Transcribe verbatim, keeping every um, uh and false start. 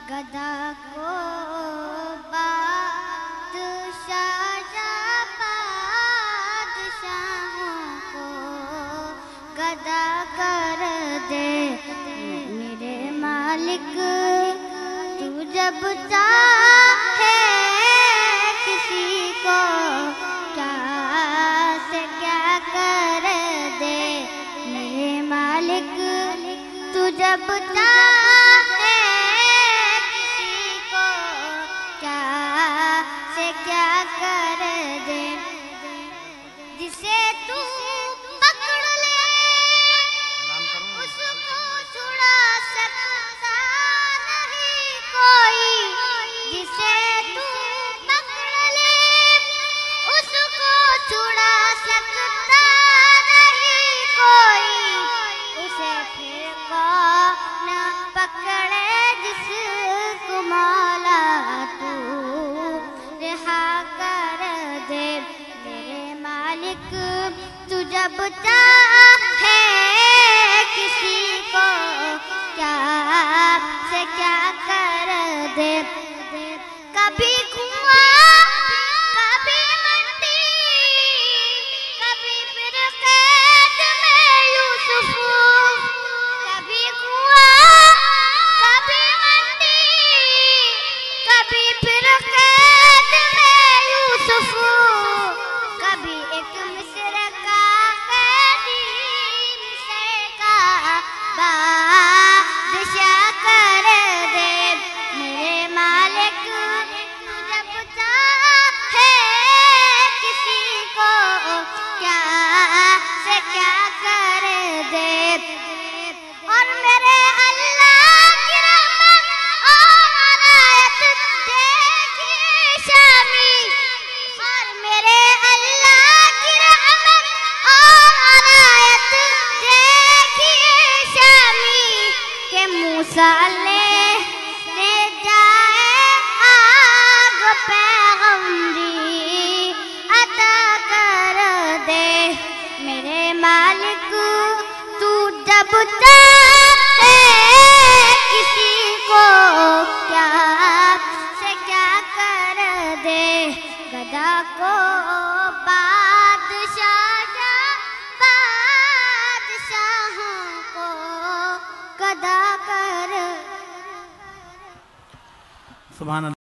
गदा को बादशाह बादशाहों को गदा कर दे मेरे मालिक। तू जब चाहे किसी को क्या से क्या कर दे मेरे मालिक। तू जब चाहे किसी को क्या से क्या कर दे। जिसे तू पकड़ ले उसको छुड़ा सकता नहीं कोई। जिसे तू पकड़ ले उसको छुड़ा सकता नहीं कोई। उसे फिर कौन पकड़े जिसको मौला तू रिहा कर दे मेरे मालिक। तू जब चाहे किसी को क्या से क्या कर दे। कभी कुआं कभी मंडी कभी फिर कैद में यूसुफ। कभी कुआं कभी मंडी कभी फिर कैद में यूसुफ। कभी एक मिस्र का कैदी मिस्र का बादशाह कर दे मेरे मालिक। तू जब चाहे किसी को क्या से क्या कर दे। और मेरे अल्लाह की रहमत और अनायत देखिए शामी। और मेरे अल्लाह की रहमत और अनायत देखिए शामी के मूसा ले ले जाए आग पैगंबरी अता कर दे मेरे मालिक। तू जब चाहे किसी को क्या से क्या कर दे। गदा को बादशाह बादशाहों को गदा कर। सुभान अल्लाह।